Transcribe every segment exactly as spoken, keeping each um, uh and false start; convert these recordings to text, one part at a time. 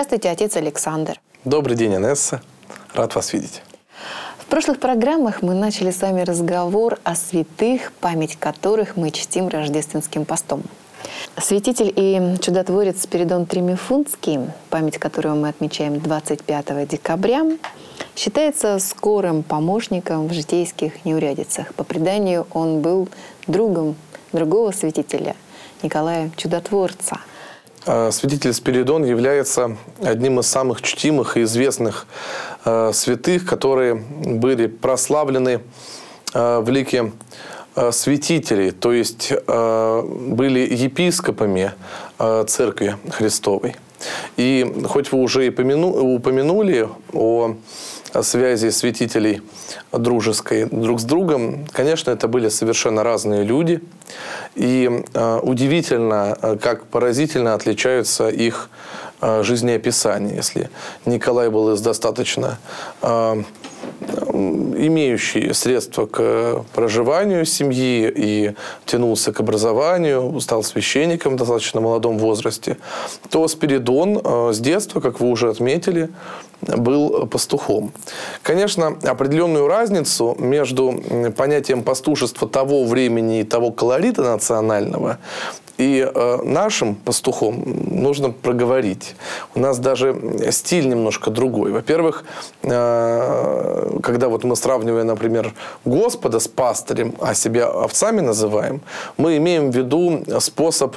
Здравствуйте, отец Александр. Добрый день, Инесса. Рад вас видеть. В прошлых программах мы начали с вами разговор о святых, память которых мы чтим рождественским постом. Святитель и чудотворец Спиридон Тремифунтский, память которого мы отмечаем двадцать пятого декабря, считается скорым помощником в житейских неурядицах. По преданию, он был другом другого святителя, Николая Чудотворца. Святитель Спиридон является одним из самых чтимых и известных э, святых, которые были прославлены э, в лике э, святителей, то есть э, были епископами э, Церкви Христовой. И хоть вы уже и помяну, упомянули о связи святителей дружеской друг с другом, конечно, это были совершенно разные люди. И э, удивительно, как поразительно отличаются их э, жизнеописания. Если Николай был из достаточно э, имеющий средства к проживанию семьи и тянулся к образованию, стал священником в достаточно молодом возрасте, то Спиридон э, с детства, как вы уже отметили, был пастухом. Конечно, определенную разницу между понятием пастушества того времени и того колорита национального и э, нашим пастухом нужно проговорить. У нас даже стиль немножко другой. Во-первых, э, когда вот мы сравниваем, например, Господа с пастырем, а себя овцами называем, мы имеем в виду способ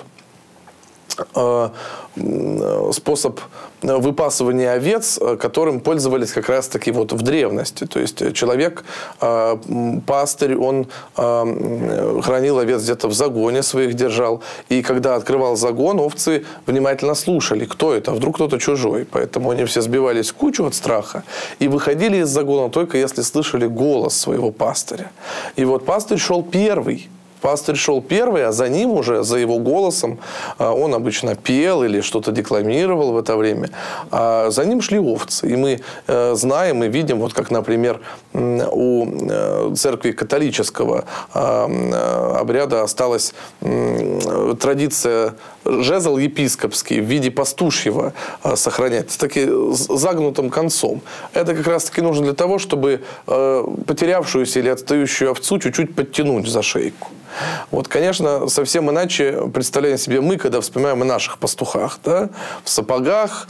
способ выпасывания овец, которым пользовались как раз-таки вот в древности. То есть человек, пастырь, он хранил овец где-то в загоне своих держал. И когда открывал загон, овцы внимательно слушали, кто это, вдруг кто-то чужой. Поэтому они все сбивались в кучу от страха и выходили из загона только если слышали голос своего пастыря. И вот пастырь шел первый. Пастырь шел первый, а за ним уже, за его голосом, он обычно пел или что-то декламировал в это время, а за ним шли овцы. И мы знаем и видим, вот как, например, у церкви католического обряда осталась традиция жезл епископский в виде пастушьего сохранять с таким загнутым концом. Это как раз-таки нужно для того, чтобы потерявшуюся или отстающую овцу чуть-чуть подтянуть за шейку. Вот, конечно, совсем иначе представляем себе мы, когда вспоминаем о наших пастухах. Да? В сапогах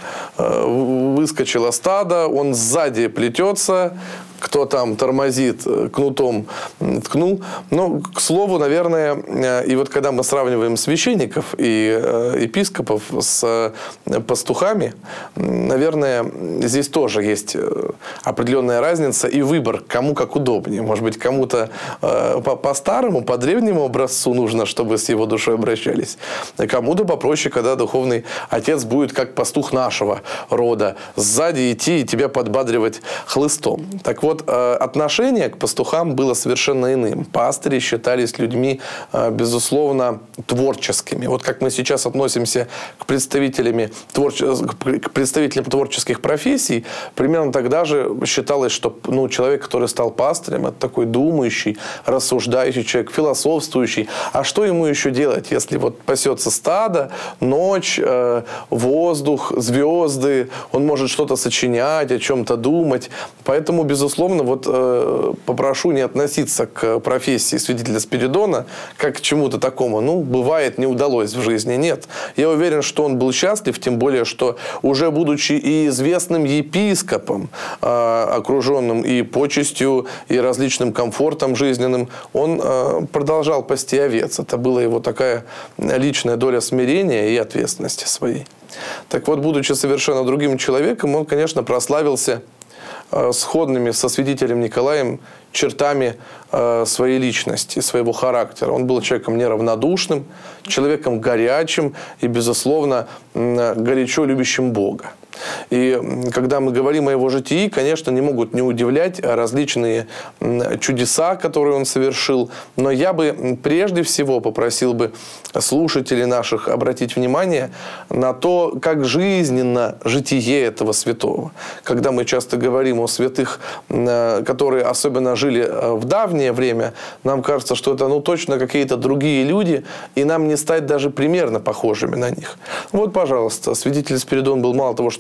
э, выскочило стадо, он сзади плетется, кто там тормозит, кнутом ткнул. Но, к слову, наверное, и вот когда мы сравниваем священников и э, епископов с э, пастухами, наверное, здесь тоже есть определенная разница и выбор, кому как удобнее. Может быть, кому-то э, по, по старому, по древнему образцу нужно, чтобы с его душой обращались. Кому-то попроще, когда духовный отец будет как пастух нашего рода, сзади идти и тебя подбадривать хлыстом. Так вот, отношение к пастухам было совершенно иным. Пастыри считались людьми, безусловно, творческими. Вот как мы сейчас относимся к представителям, творч... к представителям творческих профессий, примерно тогда же считалось, что ну, человек, который стал пастырем, это такой думающий, рассуждающий человек, философствующий. А что ему еще делать, если вот пасется стадо, ночь, э, воздух, звезды, он может что-то сочинять, о чем-то думать. Поэтому, безусловно, вот э, попрошу не относиться к профессии святителя Спиридона как к чему-то такому. Ну, бывает, не удалось в жизни. Нет. Я уверен, что он был счастлив, тем более, что уже будучи и известным епископом, э, окруженным и почестью, и различным комфортом жизненным, он э, продолжал пасти овец. Это была его такая личная доля смирения и ответственности своей. Так вот, будучи совершенно другим человеком, он, конечно, прославился сходными со святителем Николаем чертами э, своей личности, своего характера. Он был человеком неравнодушным, человеком горячим и, безусловно, горячо любящим Бога. И когда мы говорим о его житии, конечно, не могут не удивлять различные чудеса, которые он совершил. Но я бы прежде всего попросил бы слушателей наших обратить внимание на то, как жизненно житие этого святого. Когда мы часто говорим о святых, которые особенно жили в давнее время, нам кажется, что это ну, точно какие-то другие люди, и нам не стать даже примерно похожими на них. Вот, пожалуйста, святитель Спиридон был мало того, что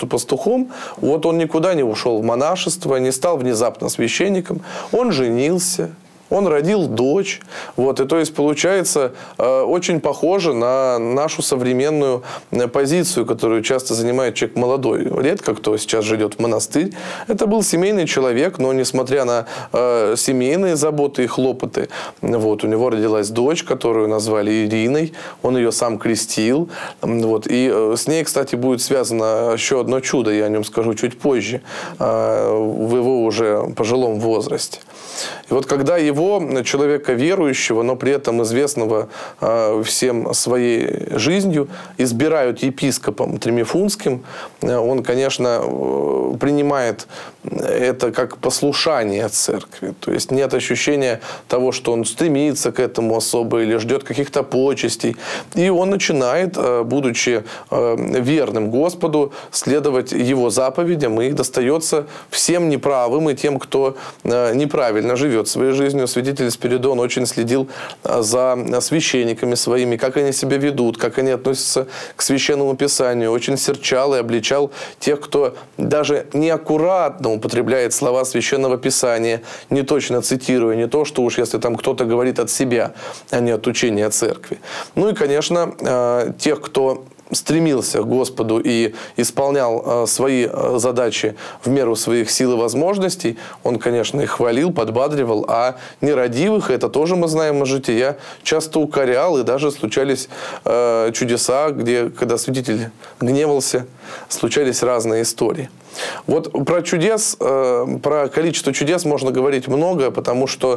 что пастухом, вот он никуда не ушел в монашество, не стал внезапно священником, он женился. Он родил дочь. Вот, и то есть получается э, очень похоже на нашу современную позицию, которую часто занимает человек молодой. Редко кто сейчас живет в монастырь. Это был семейный человек, но несмотря на э, семейные заботы и хлопоты, вот, у него родилась дочь, которую назвали Ириной. Он ее сам крестил. Вот, и э, с ней, кстати, будет связано еще одно чудо. Я о нем скажу чуть позже, э, в его уже пожилом возрасте. И вот когда его, человека верующего, но при этом известного э, всем своей жизнью, избирают епископом Тремифунским, э, он, конечно, э, принимает это как послушание церкви. То есть нет ощущения того, что он стремится к этому особо или ждет каких-то почестей. И он начинает, э, будучи э, верным Господу, следовать его заповедям, и их достается всем неправым и тем, кто э, неправильно живет своей жизнью. Святитель Спиридон очень следил за священниками своими, как они себя ведут, как они относятся к Священному Писанию. Очень серчал и обличал тех, кто даже неаккуратно употребляет слова Священного Писания, не точно цитируя, не то, что уж если там кто-то говорит от себя, а не от учения церкви. Ну и, конечно, тех, кто стремился к Господу и исполнял свои задачи в меру своих сил и возможностей, он, конечно, их хвалил, подбадривал, а нерадивых, это тоже мы знаем из жития, часто укорял, и даже случались э, чудеса, где, когда святитель гневался, случались разные истории. Вот про чудес, про количество чудес можно говорить много, потому что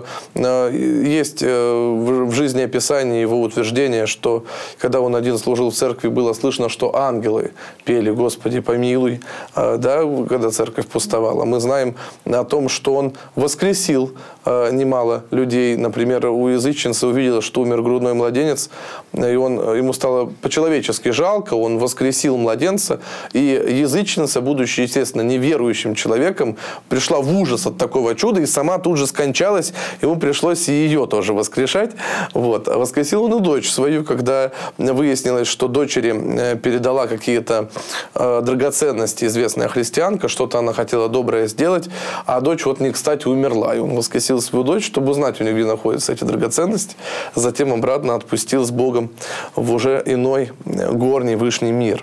есть в жизни описание его утверждения, что когда он один служил в церкви, было слышно, что ангелы пели «Господи, помилуй», да, когда церковь пустовала. Мы знаем о том, что он воскресил немало людей. Например, у язычницы увидела, что умер грудной младенец, и он, ему стало по-человечески жалко, он воскресил младенца, и язычница, будучи, естественно, неверующим человеком, пришла в ужас от такого чуда и сама тут же скончалась. Ему пришлось и ее тоже воскрешать. Вот. А воскресил он и дочь свою, когда выяснилось, что дочери передала какие-то э, драгоценности известная христианка, что-то она хотела доброе сделать, а дочь вот не кстати умерла. И он воскресил свою дочь, чтобы узнать у нее, где находятся эти драгоценности. Затем обратно отпустил с Богом в уже иной горний вышний мир.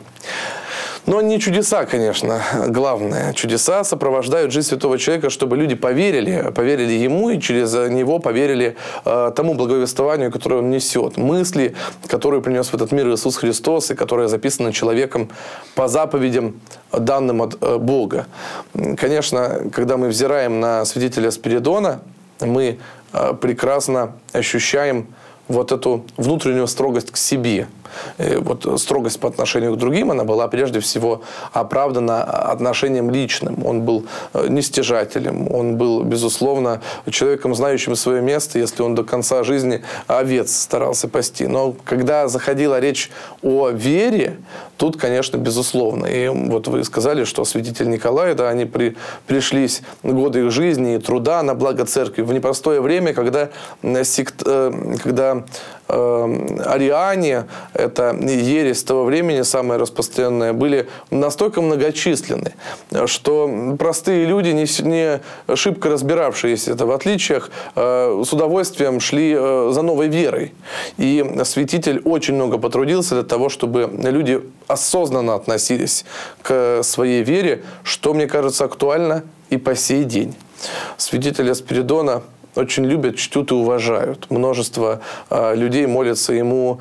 Но не чудеса, конечно, главное. Чудеса сопровождают жизнь святого человека, чтобы люди поверили, поверили ему и через него поверили э, тому благовествованию, которое он несет. Мысли, которые принес в этот мир Иисус Христос и которые записаны человеком по заповедям, данным от э, Бога. Конечно, когда мы взираем на святителя Спиридона, мы э, прекрасно ощущаем вот эту внутреннюю строгость к себе. И вот строгость по отношению к другим, она была прежде всего оправдана отношением личным. Он был нестяжателем, он был, безусловно, человеком, знающим свое место, если он до конца жизни овец старался пасти. Но когда заходила речь о вере, тут, конечно, безусловно. И вот вы сказали, что святитель Николай, да, они при, пришлись годы их жизни и труда на благо церкви в непростое время, когда, сект, когда э, ариане, это ересь того времени, самая распространенная, были настолько многочисленны, что простые люди, не, не шибко разбиравшиеся это в отличиях, э, с удовольствием шли э, за новой верой. И святитель очень много потрудился для того, чтобы люди осознанно относились к своей вере, что, мне кажется, актуально и по сей день. Святителя Спиридона очень любят, чтут и уважают. Множество э, людей молятся ему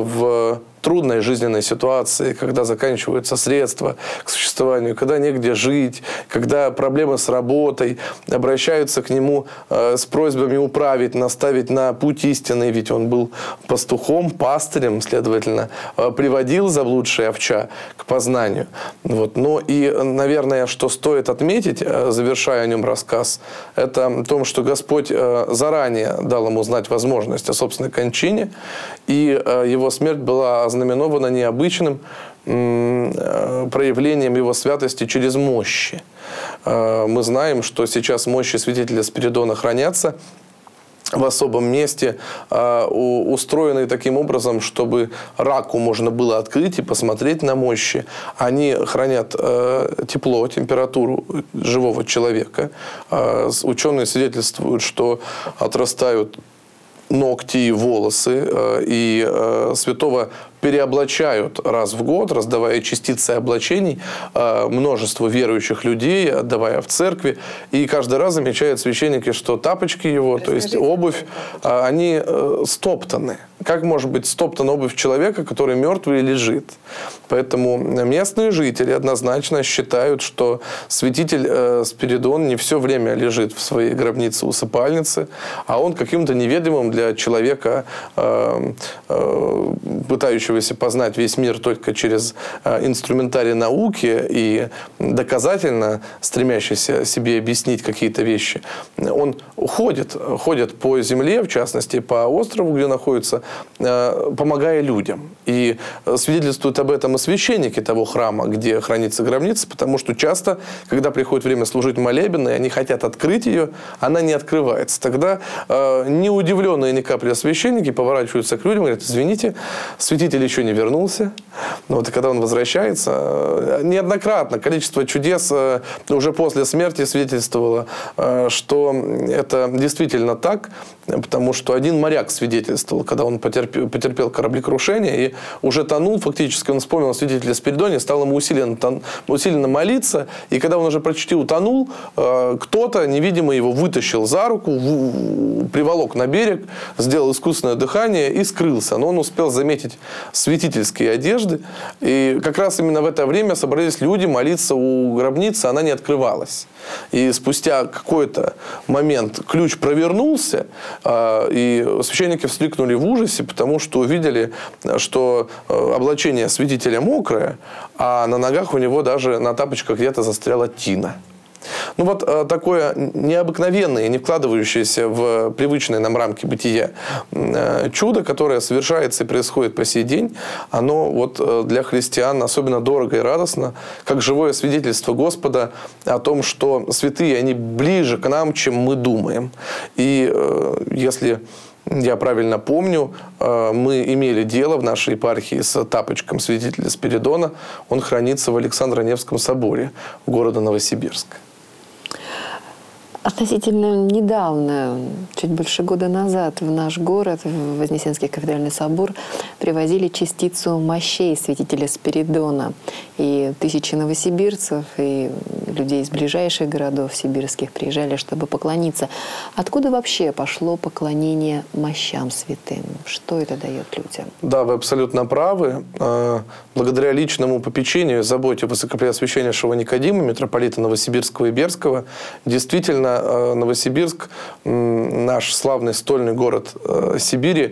в трудной жизненной ситуации, когда заканчиваются средства к существованию, когда негде жить, когда проблемы с работой, обращаются к нему э, с просьбами управить, наставить на путь истинный, ведь он был пастухом, пастырем, следовательно, э, приводил заблудшие овча к познанию. Вот. Ну и, наверное, что стоит отметить, э, завершая о нем рассказ, это том, что Господь э, заранее дал ему знать возможность о собственной кончине, и э, его смерть была ознаменовано необычным проявлением его святости через мощи. Мы знаем, что сейчас мощи святителя Спиридона хранятся в особом месте, э, устроенные таким образом, чтобы раку можно было открыть и посмотреть на мощи. Они хранят э, тепло, температуру живого человека. Э, ученые свидетельствуют, что отрастают ногти и волосы, э, и э, святого переоблачают раз в год, раздавая частицы облачений множеству верующих людей, отдавая в церкви. И каждый раз замечают священники, что тапочки его, то есть обувь, они стоптаны. Как может быть стоптана обувь человека, который мертвый лежит? Поэтому местные жители однозначно считают, что святитель Спиридон не все время лежит в своей гробнице-усыпальнице, а он каким-то неведомым для человека, пытающегося познать весь мир только через инструментарий науки и доказательно стремящийся себе объяснить какие-то вещи, он ходит, ходит по земле, в частности, по острову, где находится, помогая людям. И свидетельствуют об этом и священники того храма, где хранится гробница, потому что часто, когда приходит время служить молебен, и они хотят открыть ее, она не открывается. Тогда не удивленные ни капли священники поворачиваются к людям и говорят: извините, святитель еще не вернулся. Но вот когда он возвращается, неоднократно количество чудес уже после смерти свидетельствовало, что это действительно так, потому что один моряк свидетельствовал, когда он потерпел, потерпел кораблекрушение и уже тонул, фактически он вспомнил о святителе Спиридоне, стал ему усиленно, усиленно молиться, и когда он уже почти утонул, кто-то невидимо его вытащил за руку, приволок на берег, сделал искусственное дыхание и скрылся. Но он успел заметить святительские одежды, и как раз именно в это время собрались люди молиться у гробницы, она не открывалась. И спустя какой-то момент ключ провернулся, и священники вскрикнули в ужасе, потому что увидели, что облачение святителя мокрое, а на ногах у него даже на тапочках где-то застряла тина. Ну вот э, такое необыкновенное, не вкладывающееся в привычные нам рамки бытия э, чудо, которое совершается и происходит по сей день, оно вот э, для христиан особенно дорого и радостно, как живое свидетельство Господа о том, что святые, они ближе к нам, чем мы думаем. И э, если я правильно помню, мы имели дело в нашей епархии с тапочком святителя Спиридона. Он хранится в Александро-Невском соборе города Новосибирск. Относительно недавно, чуть больше года назад, в наш город, в Вознесенский кафедральный собор, привозили частицу мощей святителя Спиридона. И тысячи новосибирцев и людей из ближайших городов сибирских приезжали, чтобы поклониться. Откуда вообще пошло поклонение мощам святым? Что это дает людям? Да, вы абсолютно правы. Благодаря личному попечению и заботе высокопреосвященнейшего Никодима, митрополита Новосибирского и Бердского, действительно Новосибирск, наш славный стольный город Сибири,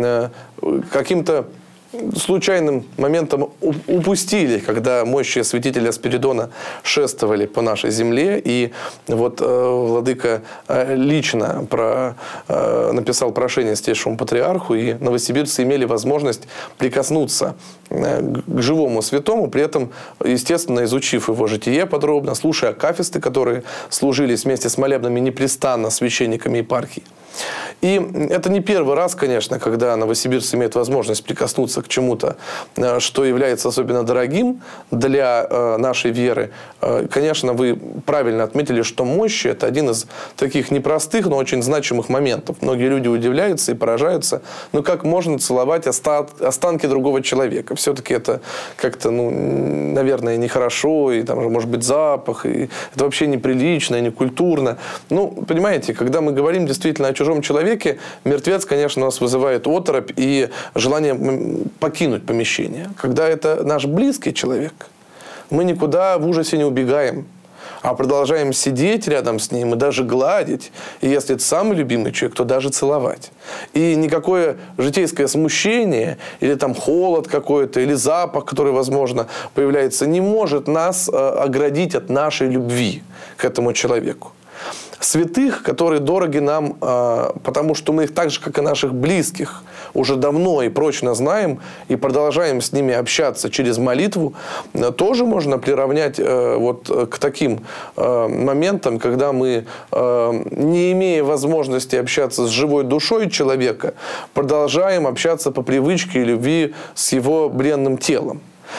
каким-то случайным моментом упустили, когда мощи святителя Спиридона шествовали по нашей земле. И вот э, владыка э, лично про, э, написал прошение Святейшему Патриарху, и новосибирцы имели возможность прикоснуться э, к живому святому, при этом, естественно, изучив его житие подробно, слушая акафисты, которые служились вместе с молебнами непрестанно священниками епархии. И это не первый раз, конечно, когда новосибирцы имеют возможность прикоснуться к чему-то, что является особенно дорогим для нашей веры. Конечно, вы правильно отметили, что мощи – это один из таких непростых, но очень значимых моментов. Многие люди удивляются и поражаются, ну как можно целовать останки другого человека? Все-таки это как-то, ну, наверное, нехорошо, и там же может быть запах, и это вообще неприлично, и некультурно. Ну, понимаете, когда мы говорим действительно о чужом человеке, мертвец, конечно, у нас вызывает оторопь и желание покинуть помещение. Когда это наш близкий человек, мы никуда в ужасе не убегаем, а продолжаем сидеть рядом с ним и даже гладить. И если это самый любимый человек, то даже целовать. И никакое житейское смущение, или там холод какой-то, или запах, который, возможно, появляется, не может нас оградить от нашей любви к этому человеку. святых, которые дороги нам, потому что мы их так же, как и наших близких, уже давно и прочно знаем, и продолжаем с ними общаться через молитву, тоже можно приравнять вот к таким моментам, когда мы, не имея возможности общаться с живой душой человека, продолжаем общаться по привычке и любви с его бренным телом.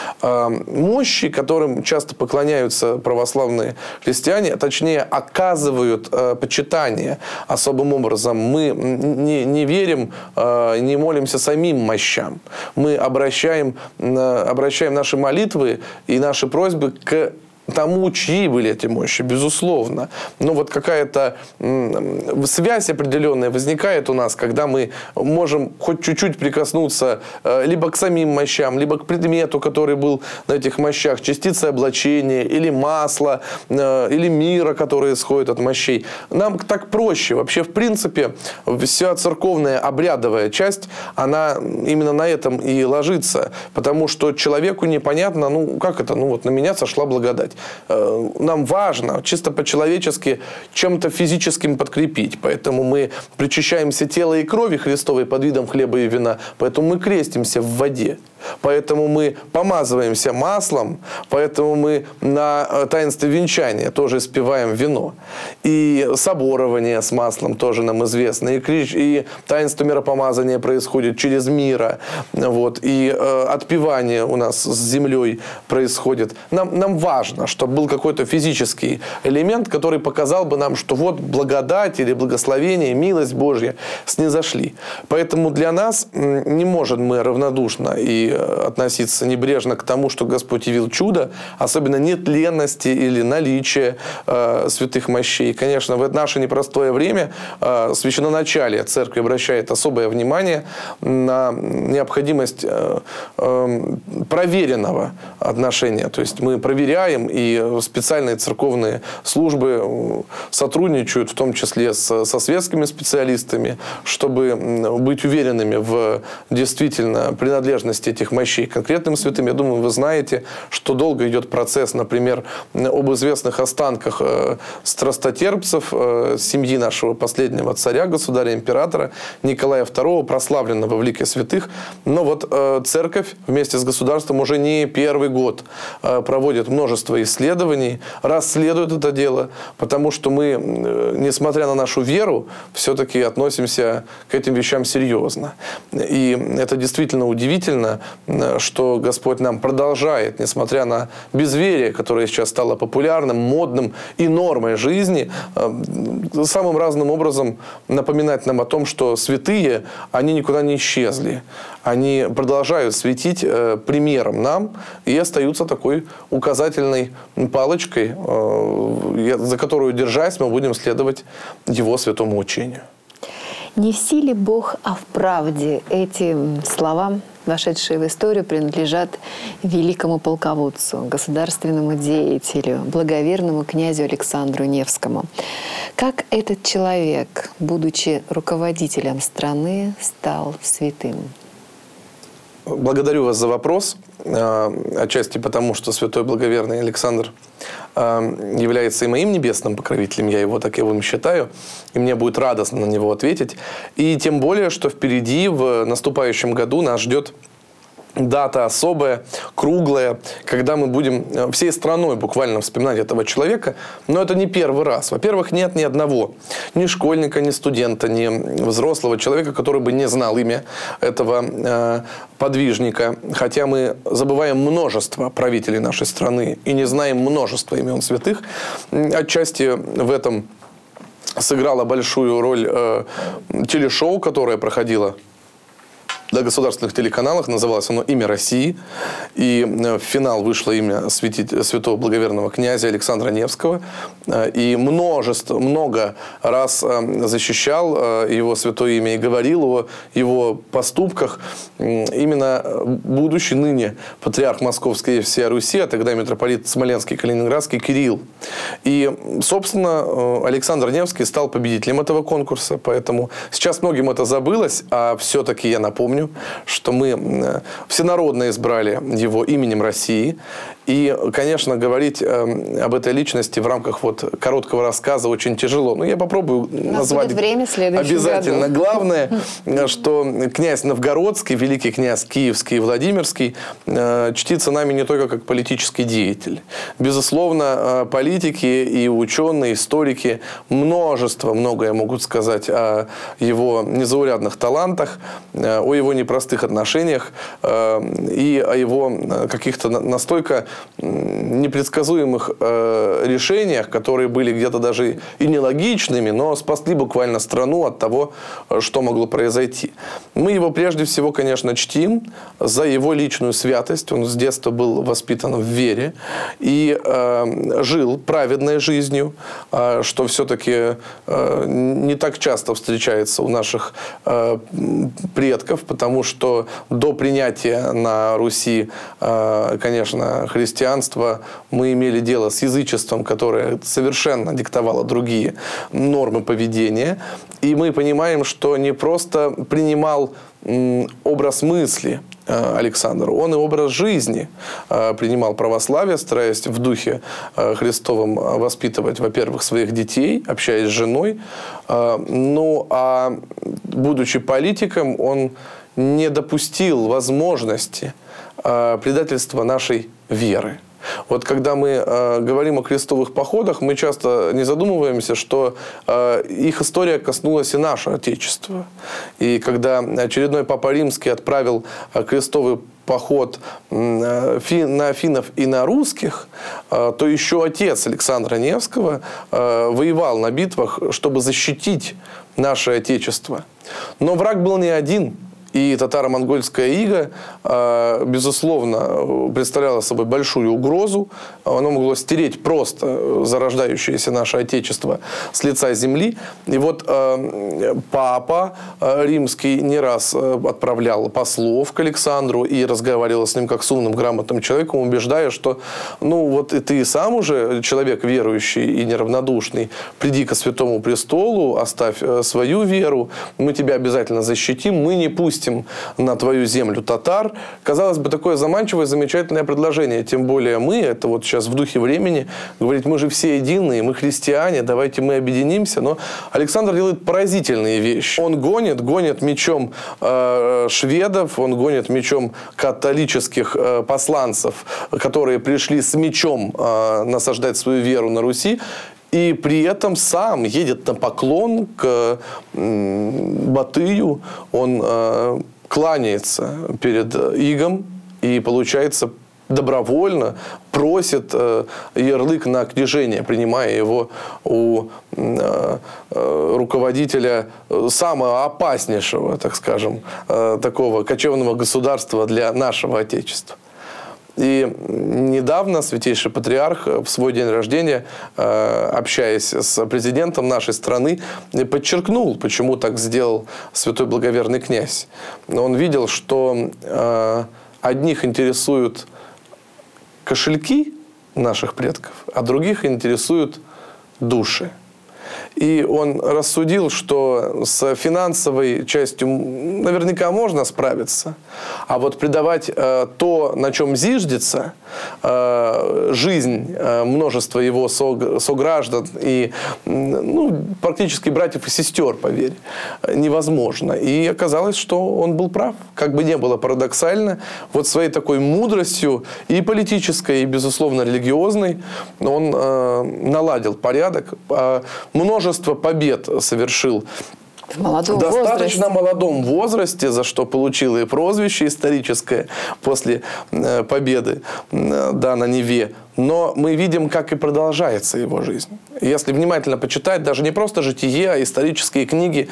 Мощи, которым часто поклоняются православные христиане, точнее, оказывают э, почитание особым образом. Мы не, не верим, э, не молимся самим мощам. Мы обращаем, э, обращаем наши молитвы и наши просьбы к тому, чьи были эти мощи, безусловно. Но вот какая-то связь определенная возникает у нас, когда мы можем хоть чуть-чуть прикоснуться либо к самим мощам, либо к предмету, который был на этих мощах, частицы облачения, или масла, или мира, который исходит от мощей. Нам так проще. Вообще, в принципе, вся церковная обрядовая часть, она именно на этом и ложится. Потому что человеку непонятно, ну, как это, ну, вот на меня сошла благодать. Нам важно чисто по-человечески чем-то физическим подкрепить. Поэтому мы причащаемся тела и крови Христовой под видом хлеба и вина. Поэтому мы крестимся в воде. Поэтому мы помазываемся маслом, поэтому мы на таинстве венчания тоже испеваем вино. И соборование с маслом тоже нам известно. И, и таинство миропомазания происходит через мира. Вот. И э, отпевание у нас с землей происходит. Нам, нам важно, чтобы был какой-то физический элемент, который показал бы нам, что вот благодать или благословение, милость Божья снизошли. Поэтому для нас не можем мы равнодушно и относиться небрежно к тому, что Господь явил чудо, особенно нетленности или наличия э, святых мощей. Конечно, в наше непростое время э, священноначалие церкви обращает особое внимание на необходимость э, э, проверенного отношения. То есть мы проверяем, и специальные церковные службы сотрудничают, в том числе с, со светскими специалистами, чтобы быть уверенными в действительно принадлежности этих мощей конкретным святым. Я думаю, вы знаете, что долго идет процесс, например, об известных останках э, страстотерпцев э, семьи нашего последнего царя, государя-императора Николая второго, прославленного в лике святых. Но вот э, церковь вместе с государством уже не первый год э, проводит множество исследований, расследует это дело, потому что мы, э, несмотря на нашу веру, все-таки относимся к этим вещам серьезно. И это действительно удивительно, что Господь нам продолжает, несмотря на безверие, которое сейчас стало популярным, модным и нормой жизни, самым разным образом напоминать нам о том, что святые, они никуда не исчезли. Они продолжают светить примером нам и остаются такой указательной палочкой, за которую, держась, мы будем следовать Его святому учению. Не в силе Бог, а в правде. Эти слова, вошедшие в историю, принадлежат великому полководцу, государственному деятелю, благоверному князю Александру Невскому. Как этот человек, будучи руководителем страны, стал святым? Благодарю вас за вопрос. Отчасти потому, что святой благоверный Александр является и моим небесным покровителем, я его таковым считаю, и мне будет радостно на него ответить. И тем более, что впереди в наступающем году нас ждет дата особая, круглая, когда мы будем всей страной буквально вспоминать этого человека. Но это не первый раз. Во-первых, нет ни одного, ни школьника, ни студента, ни взрослого человека, который бы не знал имя этого э, подвижника. Хотя мы забываем множество правителей нашей страны и не знаем множество имен святых. Отчасти в этом сыграло большую роль э, телешоу, которое проходило на государственных телеканалах, называлось оно «Имя России». И в финал вышло имя святого благоверного князя Александра Невского. И множество, много раз защищал его святое имя и говорил о его поступках именно будущий ныне патриарх Московской и всей Руси, а тогда митрополит Смоленский, Калининградский Кирилл. И, собственно, Александр Невский стал победителем этого конкурса. Поэтому сейчас многим это забылось, а все-таки я напомню, что мы всенародно избрали его именем России. И, конечно, говорить э, об этой личности в рамках вот короткого рассказа очень тяжело. Но я попробую назвать время обязательно. году. Главное, что князь Новгородский, великий князь Киевский и Владимирский, э, чтится нами не только как политический деятель. Безусловно, э, политики и ученые, историки множество, многое могут сказать о его незаурядных талантах, э, о его непростых отношениях э, и о его каких-то настолько непредсказуемых э, решениях, которые были где-то даже и нелогичными, но спасли буквально страну от того, что могло произойти. Мы его прежде всего, конечно, чтим за его личную святость. Он с детства был воспитан в вере и э, жил праведной жизнью, э, что все-таки э, не так часто встречается у наших э, предков, потому что до принятия на Руси, э, конечно, христианства, мы имели дело с язычеством, которое совершенно диктовало другие нормы поведения. И мы понимаем, что не просто принимал м, образ мысли э, Александр, он и образ жизни э, принимал православие, стараясь в духе э, Христовом воспитывать, во-первых, своих детей, общаясь с женой. Э, ну, а будучи политиком, он не допустил возможности э, предательства нашей веры. Вот когда мы э, говорим о крестовых походах, мы часто не задумываемся, что э, их история коснулась и нашего Отечества. И когда очередной Папа Римский отправил э, крестовый поход э, фи, на финнов и на русских, э, то еще отец Александра Невского э, воевал на битвах, чтобы защитить наше Отечество. Но враг был не один. И татаро-монгольская ига, безусловно, представляла собой большую угрозу. Оно могло стереть просто зарождающееся наше Отечество с лица земли. И вот папа римский не раз отправлял послов к Александру и разговаривал с ним как с умным, грамотным человеком, убеждая, что ну вот и ты сам уже человек верующий и неравнодушный, приди ко Святому Престолу, оставь свою веру, мы тебя обязательно защитим, мы не пустим на твою землю татар. Казалось бы, такое заманчивое, замечательное предложение. Тем более мы, это вот сейчас в духе времени, говорить, мы же все единые, мы христиане, давайте мы объединимся. Но Александр делает поразительные вещи. Он гонит, гонит мечом э, шведов, он гонит мечом католических э, посланцев, которые пришли с мечом э, насаждать свою веру на Руси. И при этом сам едет на поклон к Батыю, он э, кланяется перед игом и, получается, добровольно просит э, ярлык на княжение, принимая его у э, э, руководителя самого опаснейшего, так скажем, э, такого кочевного государства для нашего Отечества. И недавно Святейший Патриарх в свой день рождения, общаясь с президентом нашей страны, подчеркнул, почему так сделал святой благоверный князь. Он видел, что одних интересуют кошельки наших предков, а других интересуют души. И он рассудил, что с финансовой частью наверняка можно справиться, а вот придавать э, то, на чем зиждется э, жизнь э, множества его сог, сограждан и ну, практически братьев и сестер, поверь, невозможно. И оказалось, что он был прав. Как бы ни было парадоксально, вот своей такой мудростью и политической, и, безусловно, религиозной он э, наладил порядок. Э, множество побед совершил в молодом достаточно возрасте. молодом возрасте, за что получил и прозвище историческое после э, победы э, да, на Неве. Но мы видим, как и продолжается его жизнь. Если внимательно почитать, даже не просто житие, а исторические книги,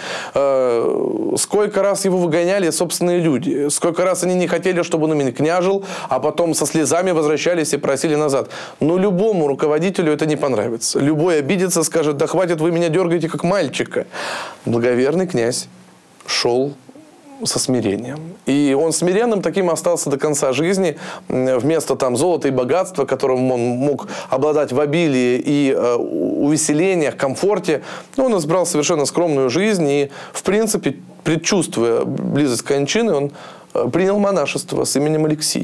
э, сколько раз его выгоняли собственные люди, сколько раз они не хотели, чтобы он ими княжил, а потом со слезами возвращались и просили назад. Но любому руководителю это не понравится. Любой обидится, скажет, да хватит, вы меня дергаете как мальчика. Благоверный князь шел со смирением. И он смиренным таким остался до конца жизни. Вместо там золота и богатства, которым он мог обладать в обилии и э, увеселениях, комфорте, он избрал совершенно скромную жизнь. И, в принципе, предчувствуя близость кончины, он принял монашество с именем Алексий.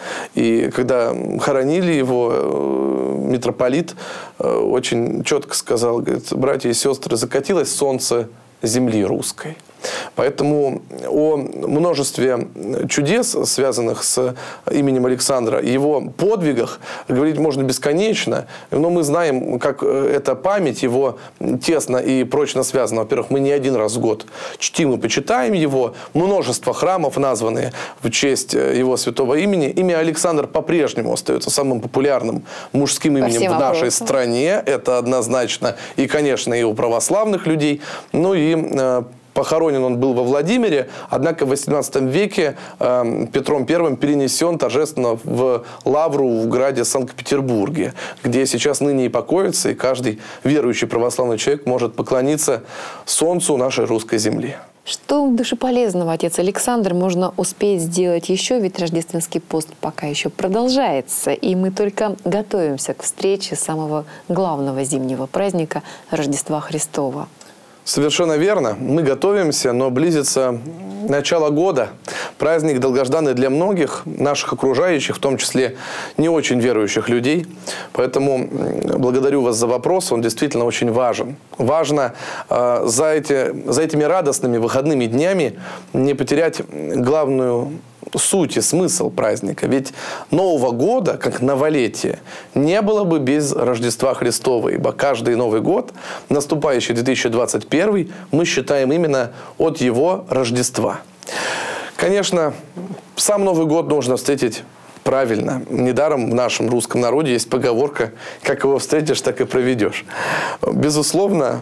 И когда хоронили его, митрополит очень четко сказал, говорит: братья и сестры, закатилось солнце земли русской. Поэтому о множестве чудес, связанных с именем Александра, его подвигах говорить можно бесконечно, но мы знаем, как эта память его тесно и прочно связана. Во-первых, мы не один раз в год чтим и почитаем его, множество храмов названы в честь его святого имени. Имя Александр по-прежнему остается самым популярным мужским именем в нашей стране, это однозначно, и, конечно, и у православных людей, ну и похоронен он был во Владимире, однако в восемнадцатом веке э, Петром Первым перенесен торжественно в лавру в граде Санкт-Петербурге, где сейчас ныне и покоится, и каждый верующий православный человек может поклониться солнцу нашей русской земли. Что душеполезного, отец Александр, можно успеть сделать еще? Ведь рождественский пост пока еще продолжается, и мы только готовимся к встрече самого главного зимнего праздника Рождества Христова. Совершенно верно. Мы готовимся, но близится начало года. Праздник долгожданный для многих наших окружающих, в том числе не очень верующих людей. Поэтому благодарю вас за вопрос. Он действительно очень важен. Важно э, за, эти, за этими радостными выходными днями не потерять главную суть и смысл праздника. Ведь Нового года, как новолетие, не было бы без Рождества Христова, ибо каждый Новый год, наступающий две тысячи двадцать первый, мы считаем именно от его Рождества. Конечно, сам Новый год нужно встретить правильно. Недаром в нашем русском народе есть поговорка: как его встретишь, так и проведешь. Безусловно,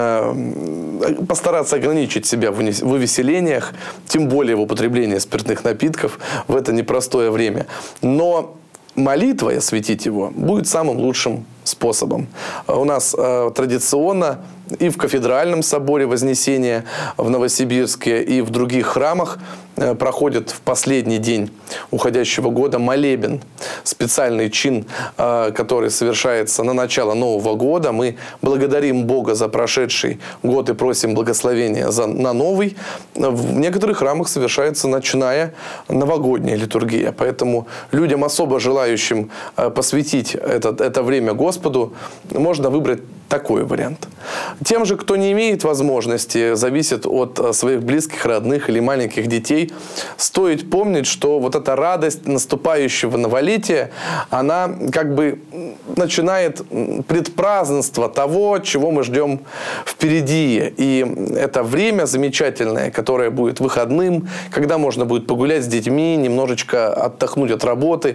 постараться ограничить себя в увеселениях, тем более в употреблении спиртных напитков в это непростое время. Но молитва, и осветить его, будет самым лучшим способом. У нас э, традиционно и в кафедральном соборе Вознесения в Новосибирске, и в других храмах э, проходит в последний день уходящего года молебен. Специальный чин, э, который совершается на начало Нового года. Мы благодарим Бога за прошедший год и просим благословения за, на новый. В некоторых храмах совершается ночная новогодняя литургия. Поэтому людям, особо желающим э, посвятить этот, это время Господу, можно выбрать такой вариант. Тем же, кто не имеет возможности, зависит от своих близких, родных или маленьких детей, стоит помнить, что вот эта радость наступающего новолетия, она как бы начинает предпразднество того, чего мы ждем впереди. И это время замечательное, которое будет выходным, когда можно будет погулять с детьми, немножечко отдохнуть от работы,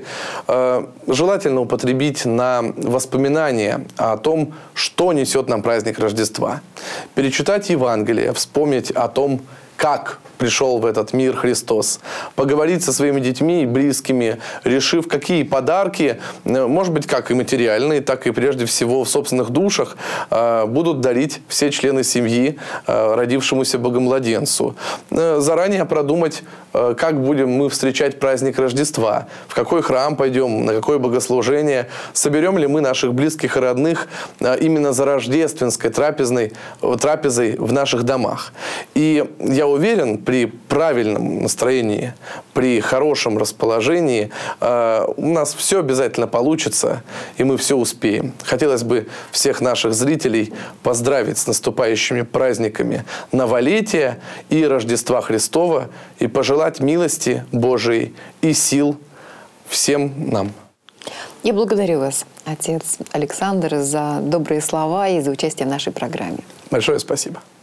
желательно употребить на воспоминания о том, что несет нам праздник Рождества. Перечитать Евангелие, вспомнить о том, как пришел в этот мир Христос. Поговорить со своими детьми и близкими, решив, какие подарки, может быть, как и материальные, так и прежде всего в собственных душах, будут дарить все члены семьи родившемуся богомладенцу. Заранее продумать, как будем мы встречать праздник Рождества, в какой храм пойдем, на какое богослужение, соберем ли мы наших близких и родных именно за рождественской трапезной, трапезой в наших домах. И я уверен, при правильном настроении, при хорошем расположении э, у нас все обязательно получится, и мы все успеем. Хотелось бы всех наших зрителей поздравить с наступающими праздниками новолетия и Рождества Христова и пожелать милости Божией и сил всем нам. Я благодарю вас, отец Александр, за добрые слова и за участие в нашей программе. Большое спасибо.